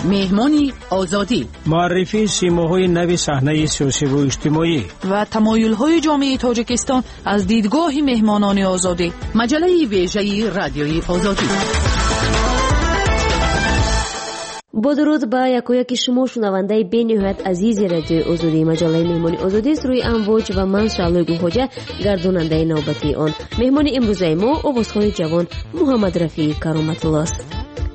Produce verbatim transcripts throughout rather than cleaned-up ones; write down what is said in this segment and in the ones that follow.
مهمانی آزادی، معرفی سیماهای نو صحنه سیاسی و اجتماعی و تمایل‌های جامعه تاجیکستان از دیدگاه مهمانان آزادی. مجله ویژه رادیوی آزادی. با درود به یکایک شما شنونده بین‌نهایت عزیز رادیو آزادی. مجله مهمانی آزادی است روی امواج و من شعله گوهوجه گرداننده نوبتی آن. مهمان امروزه ما آوازخوان جوان محمد رفیع کرامت الله است.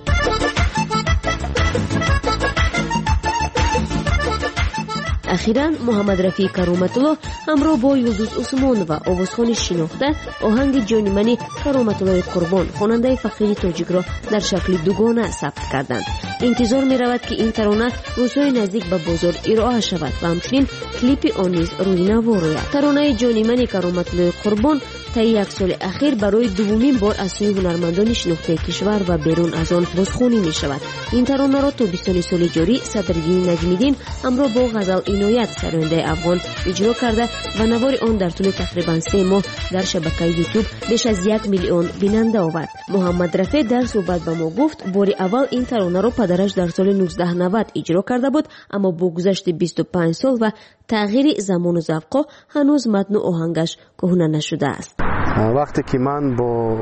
اخیراً محمد رفیع کرامت الله همراه با یلدوز عثمان و آوازخوان شناخته آهنگ جان من کرامت الله قربان خواننده فقیر تاجیک را در شکل دوگانه ثبت کردند. انتظار می رود که این ترانه روزهای نزدیک به بازار ارائه شود و همچنین کلیپ آن نیز روی نوا روید. ترانه جان من کرامت الله قربان طی یک سال اخیر برای دومین بار از سوی هنرمندان شناخته کشور و بیرون از آن بازخوانی می شود. این ترانه را تابستان سال جاری صدرالدین نجمیدین همراه با غزل عنایت سرآینده افغان اجرا کرده و نوار آن در طول تقریبا سه ماه در شبکه یوتیوب بیش از یک میلیون بیننده آورد. محمد رفیع در صحبت با ما گفت بار اول این ترانه را پدرش در سال نوزده نود اجرا کرده بود، اما با گذشت بیست و پنج سال و تغییر زمان و ذوق هنوز متن و آهنگش کهنه نشده است. وقتی که من با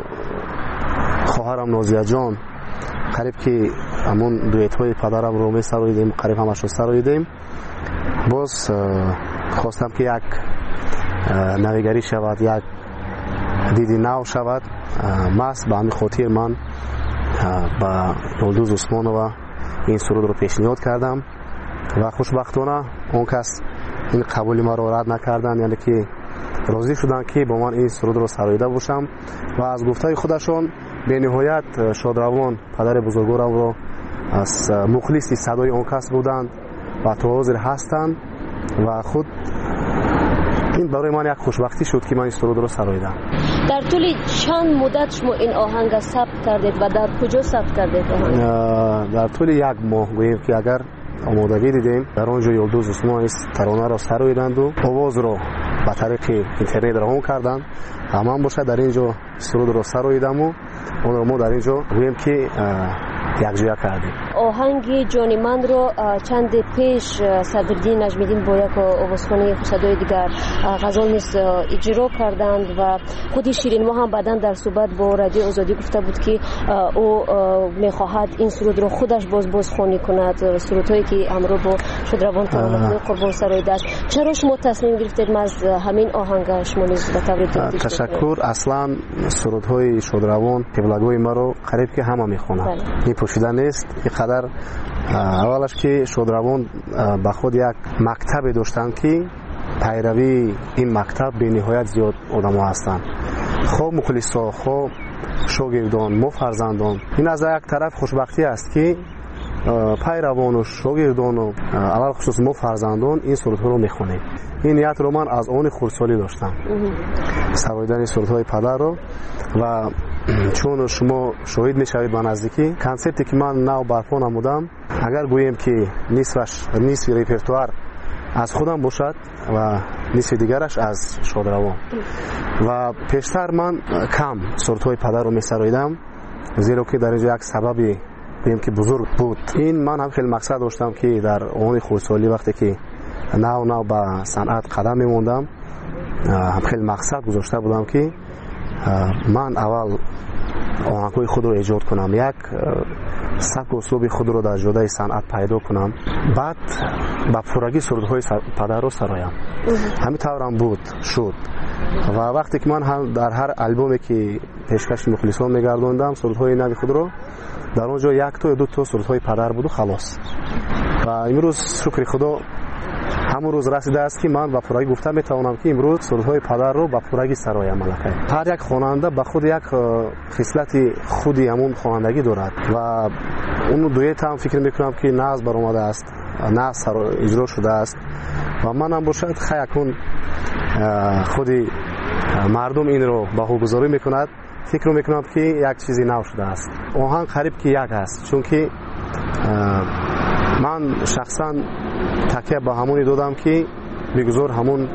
خواهرم نازیه جان قریب که همون دویت های پدرم رو می سراییدیم، قریب همش رو سراییدیم، باز خواستم که یک نویگری شود، یک دیدی نو شود. ماست به همین خاطر من با یلدوز عثمان و این سرود رو پیشنهاد کردم و خوشبختانه اون کس این قبولی ما رو رد نکردن، یعنی که راضی شدن که با من این سرود رو سراییده باشم و از گفته خودشون به نهایت شادروان پدر بزرگوارم رو از مخلصی صدای اون کس بودند و تا حاضر هستند و خود این برای من یک خوشبختی شد که من این سرود رو سراییدم. در طول چند مدت شما این آهنگ ثبت کردید و در کجا ثبت کردید آهنگ؟ در طول یک ماه گوییم که اگر آمادگی دیدیم در آنجا یلدوز عثمان ترانه را سراییدند و آواز رو با طریق اینترنت روان کردند. همان باشه در اینجا سرود رو سراییدم و اون رو ما در اینجا گوییم که یک جویا کردیم. آهنگ جان من رو چند پیش صدرالدین نجمیدین با یک آوازخوانی صدای دیگر غزل نیز اجرا کردند و خود شیرین ما هم بعداً در صحبت با رادیو آزادی گفته بود که او میخواهد این سرود رو خودش باز بازخوانی کند، سرودهایی که همراه با شادروان کرامت قربان سراییده است. چرا شما تصمیم گرفتید از همین آهنگ شما نیز به طور تدریج؟ تشکر. اصلا سرودهای شادروان قبلگوی ما رو قریب که همه میخوانند، این پوشیده نیست. اینقدر اولش که شادروان به خود یک مکتب داشتن که پیروی این مکتب به نهایت زیاد آدم ها هستند، خوب مخلصا، خوب شاگردان، ما فرزندان. این از یک طرف خوشبختی است که پیروان و شاگردان و اول خصوص ما فرزندان این سرودها رو میخونیم. این نیت رو من از آن خردسالی داشتم، سراییدن سرودهای پدر رو، و چون شما شاهد میشوید به نزدیکی کانسپتی که من نو برپا نمودم، اگر گوییم که نصفش نصف ریپرتوار از خودم باشد و نصف دیگرش از شادروان، و پیشتر من کم سرودهای پدر رو میسراییدم زیرا که در اینجا یک سببی گوییم که بزرگ بود. این من هم خیلی مقصد داشتم که در آن خردسالی وقتی که نو نو به صنعت قدم میموندم هم خیلی مقصد گذاشته بودم که من اول آهنگ‌های خود رو ایجاد کنم، یک سبک و اسلوب خود رو در جوده صنعت پیدا کنم، بعد با پورگی سرودهای پدر رو سرایم. همین طورم بود شد و وقتی که من هم در هر البومی که پیشکش مخلصان میگردوندم سرودهای نوی خود رو، در اونجا یک تا یا دو تا سرودهای پدر بود و خلاص. و امروز شکر خدا همون روز رسیده است که من با پورگی گفتم میتوانم که امروز سرودهای پدر رو با پورگی سرایم. ملکه هر یک خواننده به خود یک خصلت خودی همون خوانندگی دارد و اون دویت هم فکر میکنم که ناز برآمده است، ناز اجرا شده است و من هم باشد خیلی خودی مردم این رو بهوگذاری میکند، فکر میکنم که یک چیزی نو شده است. آهنگ قریب که یک است، چون که من شخصا تکیه به همونی دادم که بگذار همون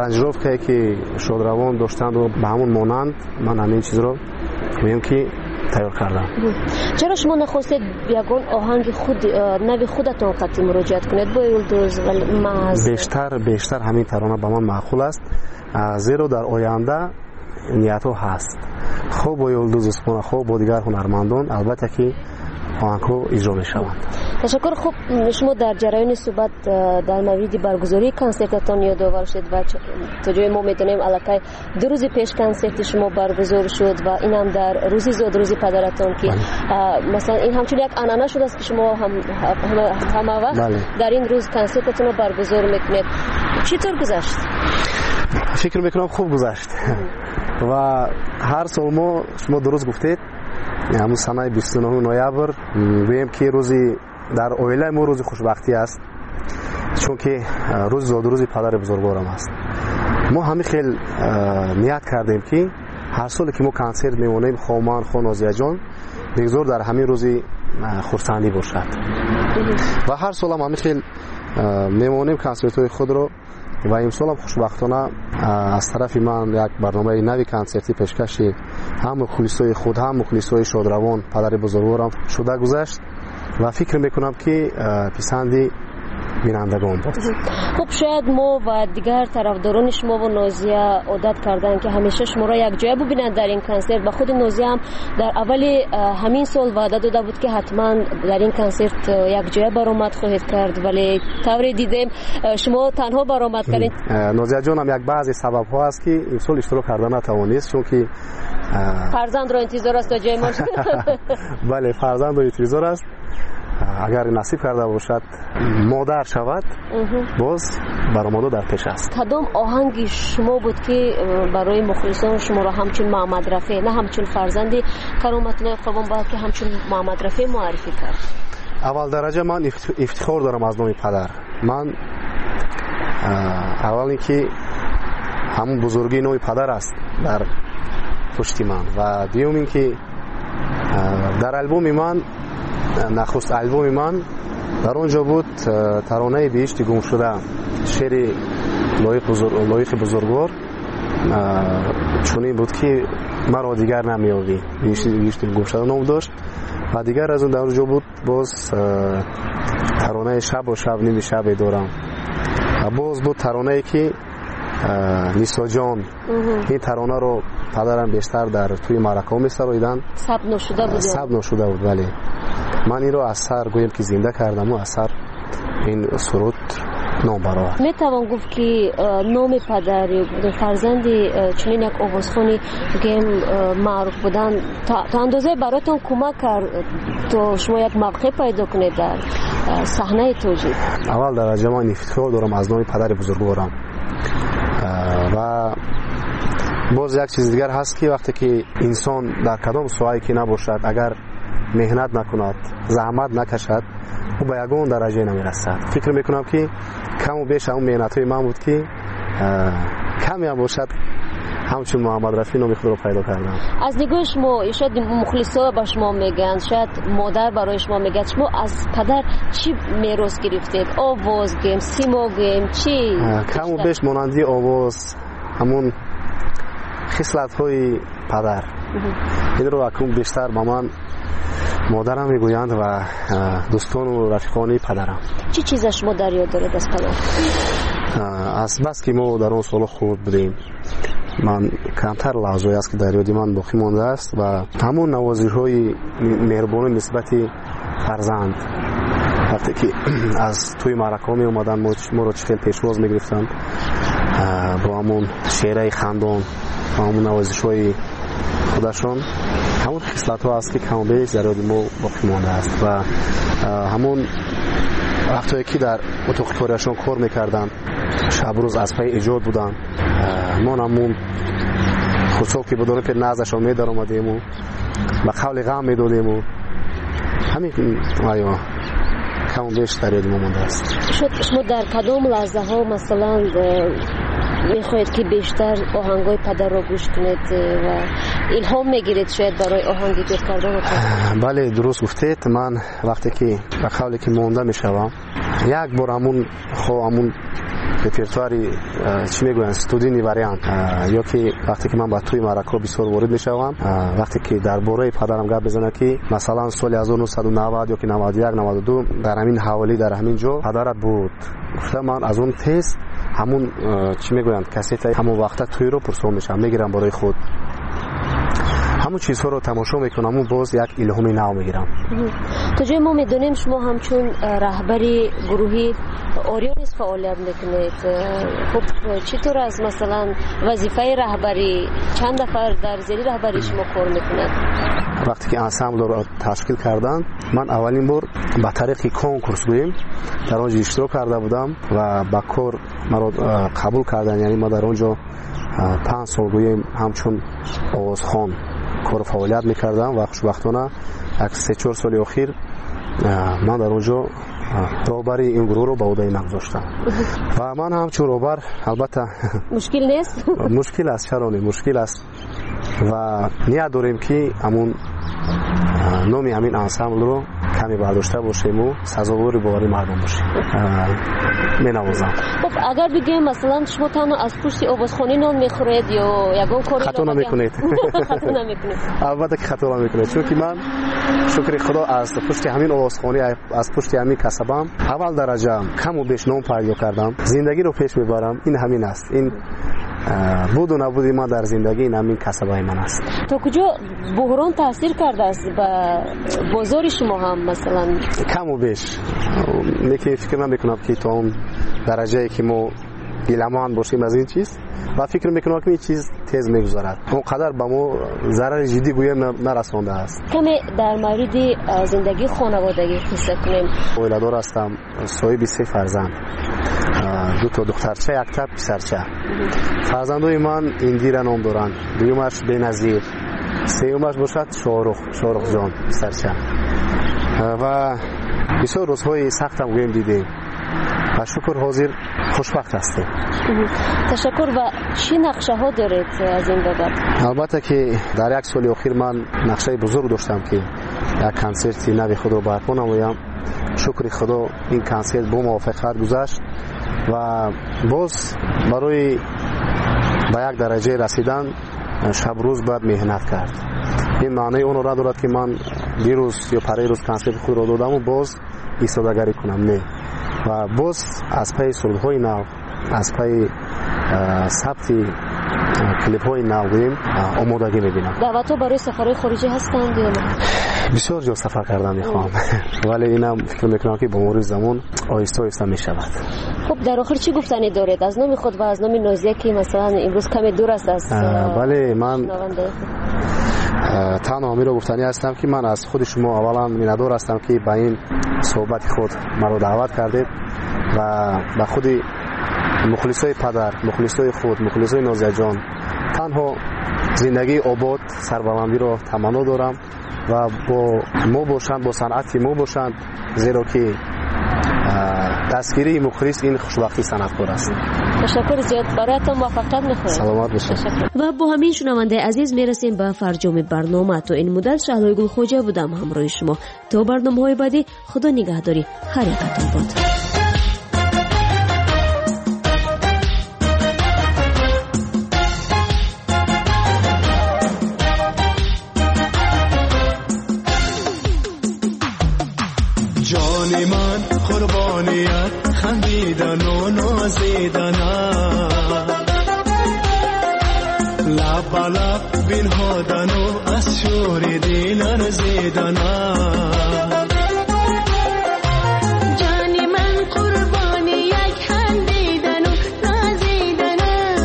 ارنجروفته که شادروان داشتند و به همون مانند من همین چیز رو میگم که تیار کردم. چرا شما نخواستید یگان آهنگ خود نوی خودتون قطعی مراجعت کنید با یلدوز و محض؟ بیشتر بیشتر همین ترانه به من معقول است، زیرا در آینده نیت ها هست خوب با یلدوز عثمان، خوب با دیگر هنرمندان البته که آهنگ ها اجرا می شوند. تشکر. خوب شما در جریان صحبت در مورد برگزاری کنسرتتان یادآور شد و تا جای ما میدونیم الکی دو روز پیش کنسرت شما برگزار شد و این هم در روزی زاد روزی پدرتان که مثلا این همچون یک عنعنه شده است که شما هم همه وقت در این روز کنسرتتان رو برگزار میکنید. چطور گذشت؟ فکر میکنم خوب گذشت و هر سال ما شما درست گفتید همون سنه بیست و نه نوامبر بگیم که روزی در اویله ما روز خوشبختی است، چون که روز زاد روزی پدر بزرگوارم است. ما همین خیلی نیت کردیم که هر سال که ما کنسرت میمونیم خومان خو نازیه جان بگذار در همین روزی خرسندی باشد و هر سال هم همین خیلی میمونیم کنسرت های خود رو و امسال هم خوشبختانه از طرف من یک برنامه نوی کنسرتی پیشکشی هم مخلصای خود هم مخلصای شادروان پدر بزرگوارم شده گذشت و فکر میکنم که پسندی بینندگان بود. خب شاید ما و دیگر طرفداران شما و نازیه عادت کردن که همیشه شما را یک جای ببینند در این کنسرت و خود نازیه هم در اول همین سال وعده داده بود که حتما در این کنسرت یک جای برآمد خواهید کرد، ولی طوری دیدیم شما تنها برآمد کردید. نازیه جان هم یک بعضی سبب ها است که این سال اشتراک کردن نتوانست، چون که فرزند را انتظار است تا جای ما. بله فرزند را انتظار است، اگر نصیب کرده باشد مادر شود باز برآمده در پیش است. کدام آهنگی شما بود که برای مخلصان شما را همچون محمد رفیع نه همچون فرزندی کرامت الله قربان بلکه همچون محمد رفیع معرفی کرد؟ اول درجه من افتخار دارم از نام پدر. من اول اینکه همون بزرگی نام پدر است در پشت من و دوم اینکه در البوم من نخست البوم من در اونجا بود ترانه بهشت گم شده، شعر لایق بزرگ لایق بزرگوار چونین بود که مرا دیگر نمیابی، بهشت گم شده نام داشت و دیگر از اون در اونجا بود باز ترانه شب و شب نمی شب دارم و باز بود ترانه که نیسا جان. این ترانه رو پدرم بیشتر در توی معرکه می سرایدن ثبت نشده بود ثبت نشده بود ولی من این رو از سر گویم که زنده کردم و از سر این سرود نام برآورد. می توان گفت که نام پدر فرزندی چنین یک آوازخوانی گیم معروف بودن تا اندازه براتون کمک کرد تا شما یک موقع پیدا کنید در صحنه توجیه؟ اول درجه من افتخار دارم از نام پدر بزرگوارم و باز یک چیز دیگر هست که وقتی که انسان در کدام ساحه‌ای که نباشد اگر مهنت نکند زحمت نکشد او به یگان درجه نمیرسد. فکر میکنم که کم و بیش اون مهنت‌های من بود که کمی هم باشد همچون محمد رفیع نام خود رو پیدا کردم. از نگاه شما شاید مخلصا به شما میگن، شاید مادر برای شما میگه، شما از پدر چی میراث گرفتید؟ آواز گیم، سیما گیم، چی؟ کم و بیش مانندی آواز همون خصلت های پدر. این رو اکنون بیشتر با من مادرم میگویند و دوستان و رفیقان پدرم. چی چیز شما در یاد دارید از پدر؟ از بس که ما در اون سال خود بودیم من کمتر لحظه‌ای است که در یاد من باقی مانده است و همون نوازش‌های مهربانی نسبت فرزند وقتی که از توی معرکه می اومدن ما رو چخیل پیشواز میگرفتن با همون شعرهای خندان و همون نوازش‌های خودشون، همون خصلت ها است که کم و بیش در یاد ما باقی مانده است و همون وقتی که در اتاق کاریشون کار میکردن شب روز از پای ایجاد بودن ما همون خصوص که بدون پر نازشون میدار اومدیم و با قول غم میدادیم و همین آیا کم و بیش در یاد ما مانده است. شما در کدام لحظه ها مثلا میخواید که بیشتر آهنگای پدر رو گوش کنید و الهام میگیرید شاید برای آهنگ ایجاد کردن؟ بله درست گفتید. من وقتی که به قولی که مونده میشوم یک بار همون خو همون رپرتواری چی میگوین استودینی وریانت یا که وقتی که من با توی معرکه بسیار وارد میشوم وقتی که درباره پدرم گپ بزنه که مثلا سال هزار و نهصد و نود یا که نود و یک نود و دو در همین حوالی در همین جا پدرت بود گفتم من از اون تست همون چی میگویند کاست همون وقت توی رو پرسون میشم میگیرم برای خود همون چیزها رو تماشا میکنم و باز یک الهامی نو میگیرم. تا جای ما میدونیم شما همچون رهبری گروهی اوریونیس فعالیت میکنید. خب چطور از مثلا وظیفه رهبری چند نفر در زیر رهبری شما کار میکنند؟ وقتی که انسامبل رو تشکیل کردن من اولین بار با طریق کنکورس گوییم در اونجا اشتراک کرده بودم و با کار مرا قبول کردن. یعنی ما در اونجا پنج سال گوییم همچون آوازخوان کار فعالیت میکردم و خوشبختانه یک سه چهار سال اخیر من در اونجا رهبری این گروه رو به عهده من گذاشتم و من همچون رهبر البته مشکل نیست. مشکل است، چرا نه مشکل است و نیت داریم که همون نامی همین انسامبل رو کمی برداشته باشیم و سزاوار باوری مردم باشیم. می نوازم. خب اگر بگیم مثلا شما تنها از پشت آوازخوانی نان میخورید یا یگان کاری خطا نمیکنید؟ خطا نمیکنید. البته که خطا نمیکنید چون که من شکر خدا از پشت همین آوازخوانی از پشت همین کسبم اول درجه کم و بیش نام پیدا کردم. زندگی رو پیش میبرم. این همین است. این بود و نبودی ما در زندگی این همین کسبای من است. تا کجا بحران تاثیر کرده است به بازار شما هم مثلا؟ کم و بیش میگه فکر نمیکنم که تا اون درجه که ما گیلمان باشیم از این چیز و فکر میکنم که این چیز تیز میگذارد اونقدر به ما ضرر جدی گویم نرسانده است. کمی در مورد زندگی خانوادگی قصه کنیم. ولادار هستم، صاحب سه فرزند، دو تا دخترچه یک تا پسرچه. فرزندای من اندیره نام دارند، دومش بنظیر، سومش باشد شاهرخ شاهرخ جان پسرچه و بسیار روزهای سختم گویم دیدیم و شکر حاضر خوشبخت هستیم. تشکر. و چی نقشه ها دارید از این بابت؟ البته که در یک سال اخیر من نقشه بزرگ داشتم که یک کنسرتی نوی خود رو برپا نمایم. شکر خدا این کنسرت با موافقت گذشت و باز برای به یک درجه رسیدن شب روز باید مهنت کرد. این معنی اون را دارد که من دیروز یا پریروز کنسرت خود را دادم و باز ایستادگری کنم نه و باز از پی سرودهای نو از پی ثبت کلیپ های نو آمادگی میبینم. دعوت ها برای سفرهای خارجی هستند یا نه؟ بسیار جا سفر کردم میخوام ولی اینم فکر میکنم که با مرور زمان آهسته آهسته میشود. خب در آخر چی گفتنی دارید از نام خود و از نام نازیه که مثلا امروز کمی دور است از بله من تنها همین رو گفتنی هستم که من از خود شما اولا میندار هستم که به این صحبت خود مرا دعوت کردید و به خود مخلصای پدر، مخلصای خود، مخلصای نازیه جان تنها زندگی آباد سربلندی رو تمنا دارم و با ما باشند با صنعت ما باشند زیرا که دستگیری مخلص این خوشبختی صنعتکار است. تشکر زیاد برایتان موفقیت می‌خوایم. سلامت باشید. و با همین شنونده عزیز میرسیم به فرجام برنامه. تو این مدت شهلای گل خوجه بودم همراه شما تا برنامه‌های بعدی. خدا نگهداری. هر یکتون باد. جان من قربانیت خندیدن و نازیدن لب لب بنهادن و از شور دل ارزیدن جان من قربانیت خندیدن و نازیدن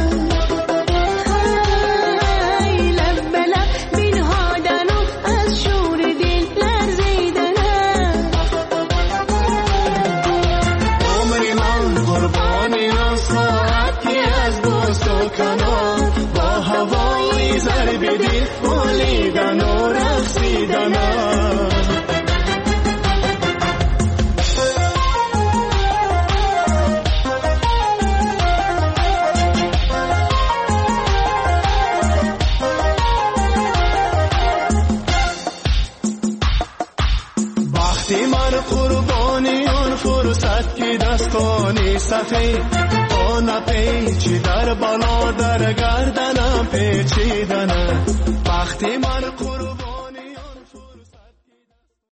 لب لب بنهادن و از شور دل ارزیدن با هوای ضرب دل بولیدن و رقصیدن وقتی من قربانی اون فرصت که دستانی سفید نپیچی در بالا در گردنم پیچیدنه وقتی من قربان